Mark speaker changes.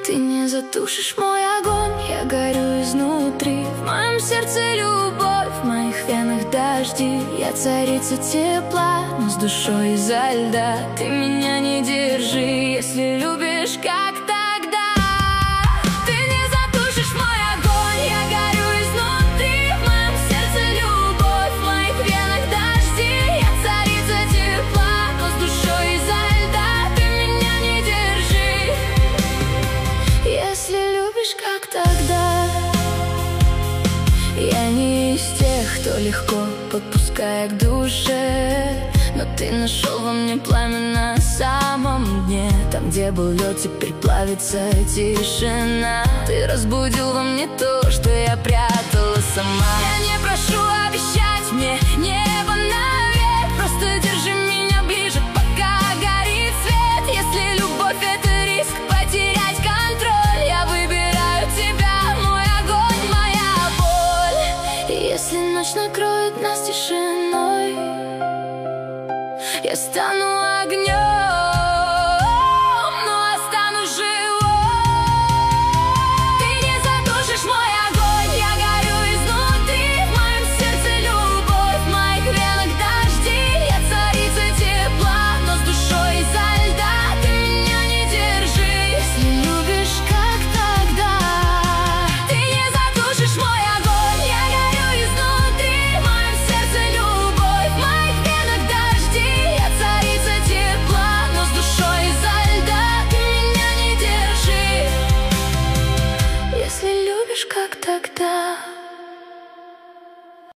Speaker 1: Ты не затушишь мой огонь, я горю изнутри. В моем сердце любовь, в моих венах дожди. Я царица тепла, но с душой изо льда. Ты меня не держи, если любишь, как тогда. Ты не затушишь мой огонь, я горю изнутри. В моем сердце любовь, в моих венах дожди. Я царица тепла, но с душой изо льда. Ты меня не держи, если любишь, как тогда. Я не из тех, кто легко подпускает к душе, но ты нашел во мне пламя на самом дне. Там, где был лед, теперь плавится тишина. Ты разбудил во мне то, что я прятала сама. Я не прошу обещать мне небо навек, просто держи меня ближе, пока горит свет. Если любовь — это риск потерять контроль, я выбираю тебя, мой огонь, моя боль. И если ночь накроет нас тишиной, я стану огнем, но останусь живой. Ты не затушишь мой огонь, я горю изнутри. В моем сердце любовь, в моих венах дожди. Я царица тепла, но с душой изо льда. Ты меня не держи, если любишь, как тогда. Ты не затушишь мой огонь, я горю изнутри. В моем сердце любовь, в моих венах дожди. Я царица тепла, но с душой изо льда. Ты меня не держи, если любишь, как тогда.